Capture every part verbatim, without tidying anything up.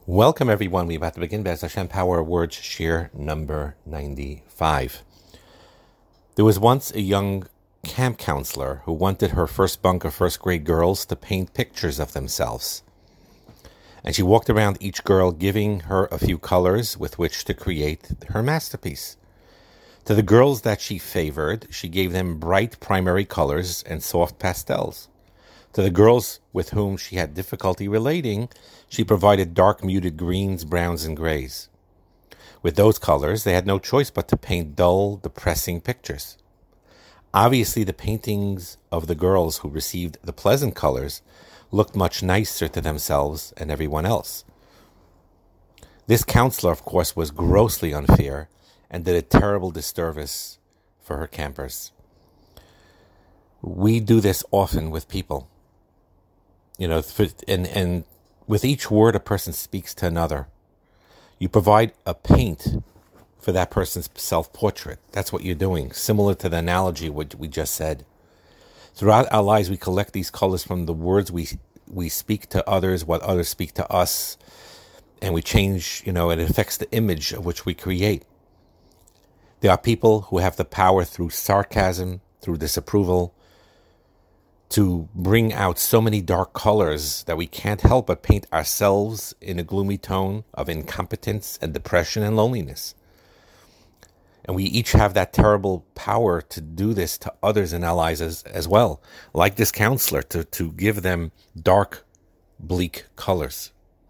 Welcome, everyone. We're about to begin Be'ez Hashem Power Words Shir number ninety-five. There was once a young camp counselor who wanted her first bunk of first grade girls to paint pictures of themselves. And she walked around each girl giving her a few colors with which to create her masterpiece. To the girls that she favored, she gave them bright primary colors and soft pastels. To the girls with whom she had difficulty relating, she provided dark muted greens, browns, and grays. With those colors, they had no choice but to paint dull, depressing pictures. Obviously, the paintings of the girls who received the pleasant colors looked much nicer to themselves and everyone else. This counselor, of course, was grossly unfair and did a terrible disservice for her campers. We do this often with people. You know, and, and with each word a person speaks to another, you provide a paint for that person's self-portrait. That's what you're doing, similar to the analogy what we just said. Throughout our lives, we collect these colors from the words we we speak to others, what others speak to us, and we change, you know, it affects the image of which we create. There are people who have the power through sarcasm, through disapproval, to bring out so many dark colors that we can't help but paint ourselves in a gloomy tone of incompetence and depression and loneliness. And we each have that terrible power to do this to others in our lives as, as well, like this counselor, to, to give them dark, bleak colors.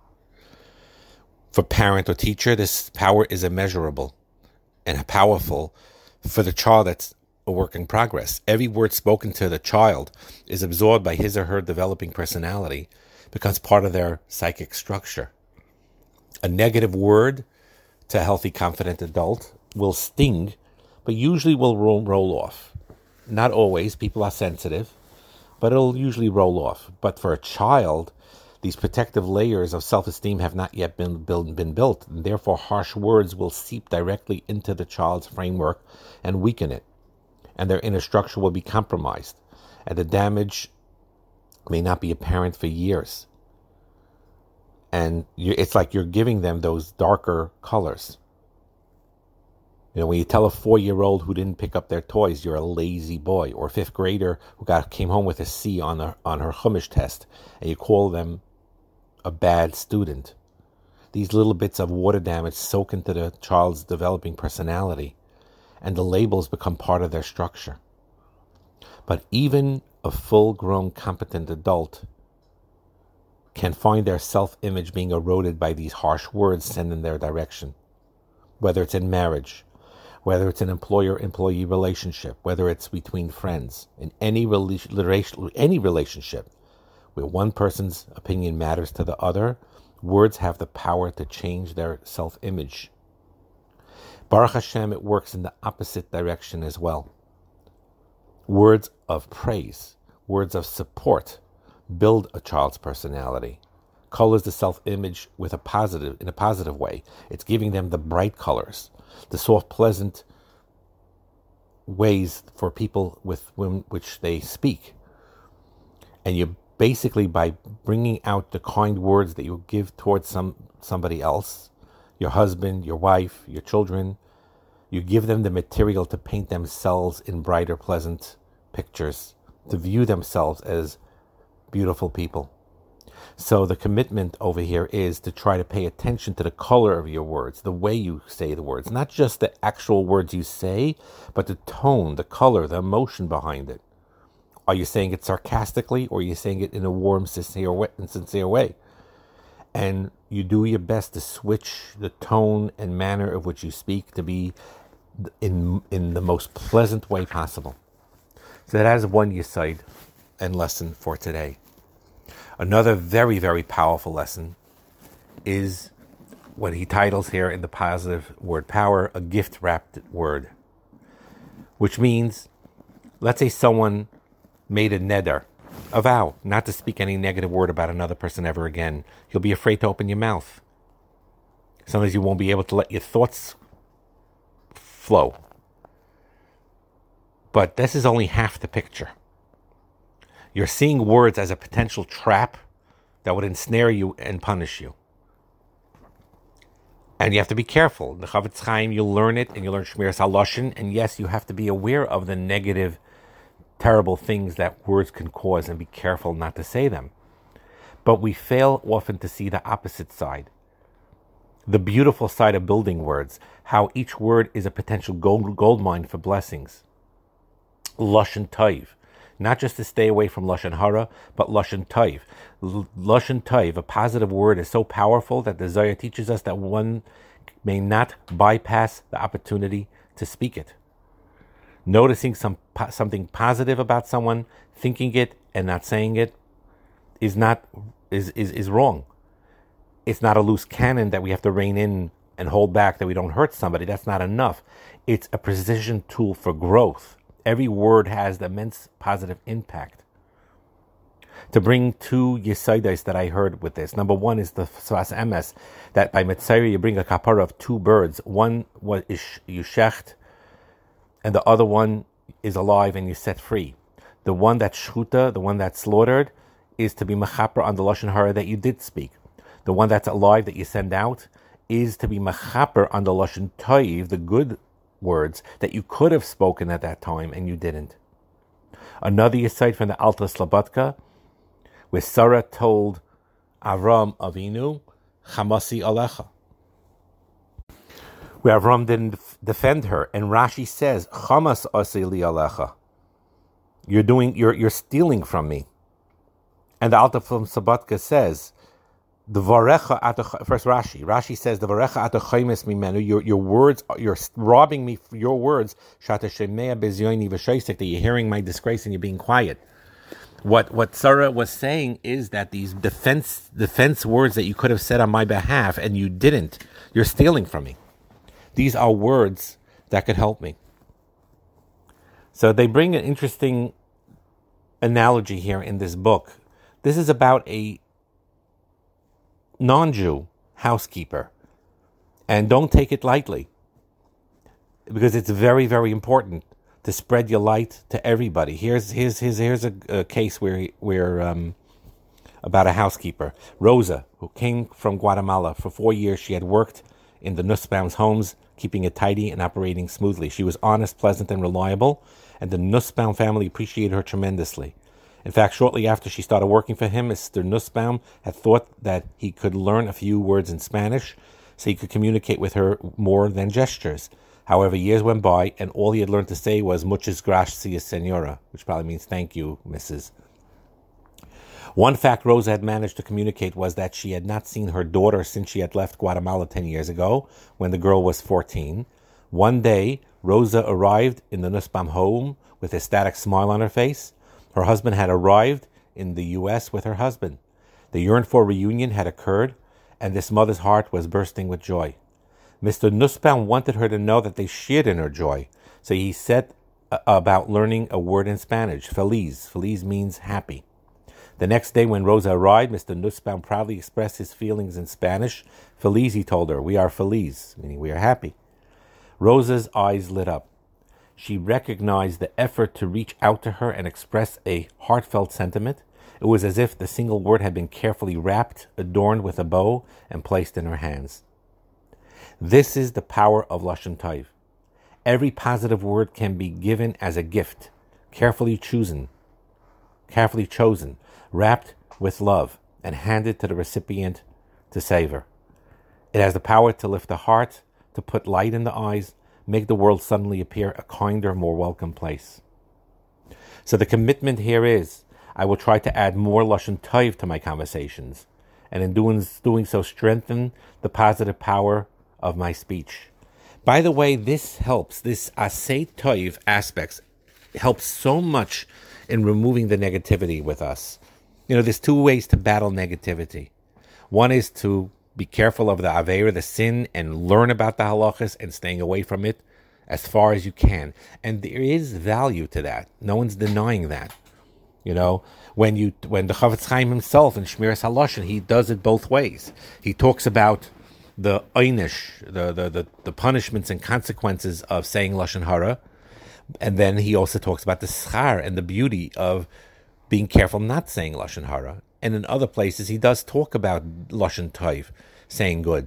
For parent or teacher, this power is immeasurable and powerful. For the child, that's a work in progress. Every word spoken to the child is absorbed by his or her developing personality, becomes part of their psychic structure. A negative word to a healthy, confident adult will sting, but usually will roll, roll off. Not always. People are sensitive, but it'll usually roll off. But for a child, these protective layers of self-esteem have not yet been, build, been built, and therefore harsh words will seep directly into the child's framework and weaken it. And their inner structure will be compromised, and the damage may not be apparent for years. And you, it's like you're giving them those darker colors. You know, when you tell a four-year-old who didn't pick up their toys, you're a lazy boy, or a fifth grader who got came home with a C on her, on her Chumash test, and you call them a bad student. These little bits of water damage soak into the child's developing personality, and the labels become part of their structure. But even a full-grown, competent adult can find their self-image being eroded by these harsh words sent in their direction. Whether it's in marriage, whether it's an employer-employee relationship, whether it's between friends, in any, rela- any relationship where one person's opinion matters to the other, words have the power to change their self-image. Baruch Hashem, it works in the opposite direction as well. Words of praise, words of support build a child's personality, colors the self-image with a positive, in a positive way. It's giving them the bright colors, the soft, pleasant ways for people with which they speak. And you basically, by bringing out the kind words that you give towards some somebody else, your husband, your wife, your children, you give them the material to paint themselves in brighter, pleasant pictures, to view themselves as beautiful people. So the commitment over here is to try to pay attention to the color of your words, the way you say the words, not just the actual words you say, but the tone, the color, the emotion behind it. Are you saying it sarcastically, or are you saying it in a warm, sincere way, sincere way? And you do your best to switch the tone and manner of which you speak to be in in the most pleasant way possible. So that is one yesod and lesson for today. Another very, very powerful lesson is what he titles here in the positive word power, a gift-wrapped word. Which means, let's say someone made a neder, a vow, not to speak any negative word about another person ever again. You'll be afraid to open your mouth. Sometimes you won't be able to let your thoughts flow. But this is only half the picture. You're seeing words as a potential trap that would ensnare you and punish you. And you have to be careful. The Chavetz Chaim, you learn it, and you learn Shmiras HaLashon, and yes, you have to be aware of the negative, terrible things that words can cause, and be careful not to say them. But we fail often to see the opposite side. The beautiful side of building words, how each word is a potential gold, gold mine for blessings. Lashon Tov. Not just to stay away from Lashon Hara, but Lashon Tov. L- Lashon Tov, a positive word, is so powerful that the Zohar teaches us that one may not bypass the opportunity to speak it. Noticing some something positive about someone, thinking it and not saying it, is not is, is, is wrong. It's not a loose cannon that we have to rein in and hold back that we don't hurt somebody. That's not enough. It's a precision tool for growth. Every word has the immense positive impact. To bring two yesaidas that I heard with this. Number one is the Sfas Emes, that by Metzayir you bring a kapara of two birds. One was is you shecht, and the other one is alive and you set free. The one that's shchuta, the one that's slaughtered, is to be mechaper on the lashon hara that you did speak. The one that's alive that you send out is to be mechaper on the lashon toiv, the good words that you could have spoken at that time and you didn't. Another aside from the Alta Slabatka, where Sarah told Avram Avinu, Chamasi Alecha, where Avram didn't defend her, and Rashi says, Chamas Asili Alecha, you're doing, you're you're stealing from me. And the Alta from Sabatka says, the varecha at the first Rashi. Rashi says the varecha at the chaymes mimenu. Your your words, you're robbing me. Your words, shata shemea bezyoini v'shaisik, that you're hearing my disgrace and you're being quiet. What what Sarah was saying is that these defense defense words that you could have said on my behalf and you didn't, you're stealing from me. These are words that could help me. So they bring an interesting analogy here in this book. This is about a non-Jew housekeeper, and don't take it lightly, because it's very, very important to spread your light to everybody. Here's here's here's, here's a, a case where where um, about a housekeeper, Rosa, who came from Guatemala. For four years, she had worked in the Nussbaum's homes, keeping it tidy and operating smoothly. She was honest, pleasant, and reliable, and the Nussbaum family appreciated her tremendously. In fact, shortly after she started working for him, Mister Nussbaum had thought that he could learn a few words in Spanish so he could communicate with her more than gestures. However, years went by, and all he had learned to say was muchas gracias, senora, which probably means thank you, Missus One fact Rosa had managed to communicate was that she had not seen her daughter since she had left Guatemala ten years ago, when the girl was fourteen. One day, Rosa arrived in the Nussbaum home with a static smile on her face. Her husband had arrived in the U S with her husband. The yearned for reunion had occurred, and this mother's heart was bursting with joy. Mister Nussbaum wanted her to know that they shared in her joy, so he set uh, about learning a word in Spanish, feliz. Feliz means happy. The next day when Rosa arrived, Mister Nussbaum proudly expressed his feelings in Spanish. Feliz, he told her, we are feliz, meaning we are happy. Rosa's eyes lit up. She recognized the effort to reach out to her and express a heartfelt sentiment. It was as if the single word had been carefully wrapped, adorned with a bow, and placed in her hands. This is the power of Lashon Tov. Every positive word can be given as a gift, carefully chosen, carefully chosen, wrapped with love, and handed to the recipient to savor. It has the power to lift the heart, to put light in the eyes, make the world suddenly appear a kinder, more welcome place. So the commitment here is, I will try to add more Lashon Tov to my conversations, and in doing, doing so strengthen the positive power of my speech. By the way, this helps, this Asay Tov aspects helps so much in removing the negativity with us. You know, there's two ways to battle negativity. One is to be careful of the Aveira, the sin, and learn about the halachas and staying away from it as far as you can. And there is value to that. No one's denying that. You know, when you when the Chavetz Chaim himself in Shmiras HaLashon, he does it both ways. He talks about the einish, the, the, the, the punishments and consequences of saying Lashon Hara, and then he also talks about the schar and the beauty of being careful not saying Lashon Hara. And in other places, he does talk about Lashon Tov, saying good.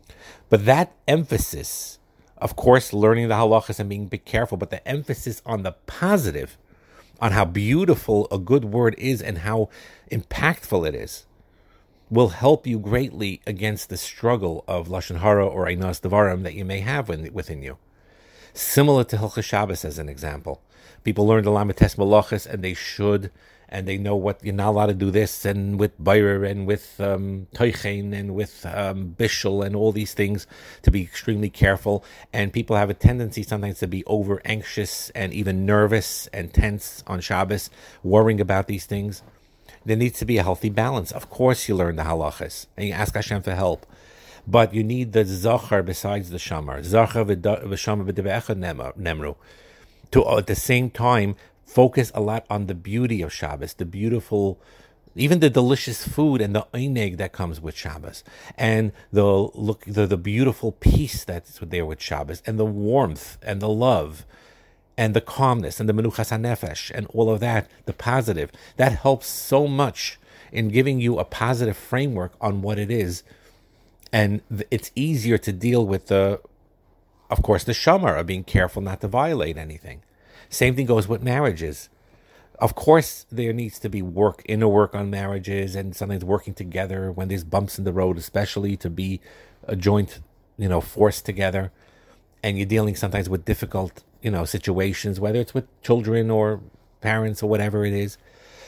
But that emphasis, of course, learning the halachas and being big careful, but the emphasis on the positive, on how beautiful a good word is and how impactful it is, will help you greatly against the struggle of Lashon Hara or Einas Devarim that you may have within you. Similar to Hilchos Shabbos as an example. People learn the Lamites Malachas and they should, and they know what you're not allowed to do this, and with Bayer and with um, Teichen and with um, Bishul and all these things, to be extremely careful. And people have a tendency sometimes to be over anxious and even nervous and tense on Shabbos, worrying about these things. There needs to be a healthy balance. Of course you learn the halachas and you ask Hashem for help. But you need the zachar besides the shamar. Zachar v'shamar v'deve'echa nemru. To, at the same time, focus a lot on the beauty of Shabbos, the beautiful, even the delicious food and the eineg that comes with Shabbos, and the look, the, the beautiful peace that's there with Shabbos, and the warmth and the love, and the calmness and the menuchas hanefesh, and all of that, the positive. That helps so much in giving you a positive framework on what it is, and it's easier to deal with the, of course, the shamar of being careful not to violate anything. Same thing goes with marriages. Of course, there needs to be work, inner work on marriages, and sometimes working together when there's bumps in the road, especially to be a joint, you know, force together. And you're dealing sometimes with difficult, you know, situations, whether it's with children or parents or whatever it is.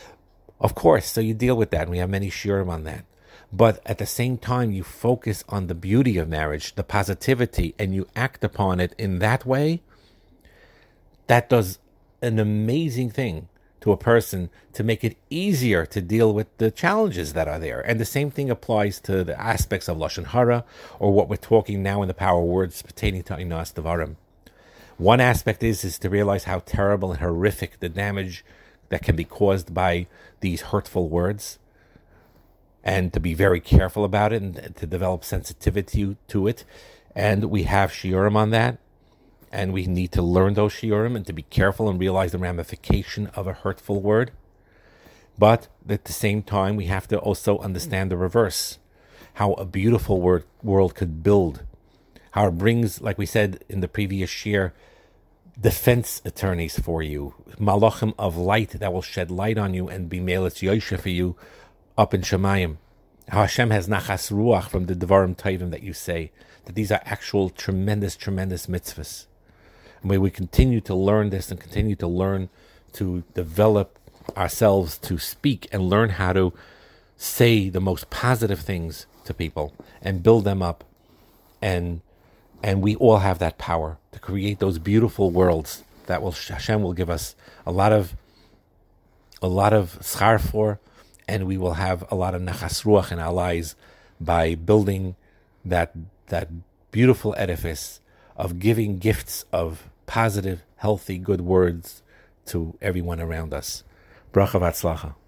Of course, so you deal with that. And we have many shiurim on that. But at the same time, you focus on the beauty of marriage, the positivity, and you act upon it in that way. That does an amazing thing to a person to make it easier to deal with the challenges that are there. And the same thing applies to the aspects of Lashon Hara, or what we're talking now in the power of words pertaining to Einas Devarim. One aspect is, is to realize how terrible and horrific the damage that can be caused by these hurtful words, and to be very careful about it and to develop sensitivity to it. And we have shiurim on that. And we need to learn those shiurim and to be careful and realize the ramification of a hurtful word. But at the same time, we have to also understand the reverse. How a beautiful word, world could build. How it brings, like we said in the previous shiur, defense attorneys for you. Malachim of light that will shed light on you and be meilitz yosha for you up in Shemayim. How Hashem has nachas ruach from the Devarim Tovim that you say. That these are actual tremendous, tremendous mitzvahs. And may we continue to learn this and continue to learn to develop ourselves to speak and learn how to say the most positive things to people and build them up. And and we all have that power to create those beautiful worlds that will Hashem will give us a lot of a lot of schar for, and we will have a lot of nachas ruach in our lives by building that that beautiful edifice of giving gifts of positive, healthy, good words to everyone around us. Bracha v'atzlacha.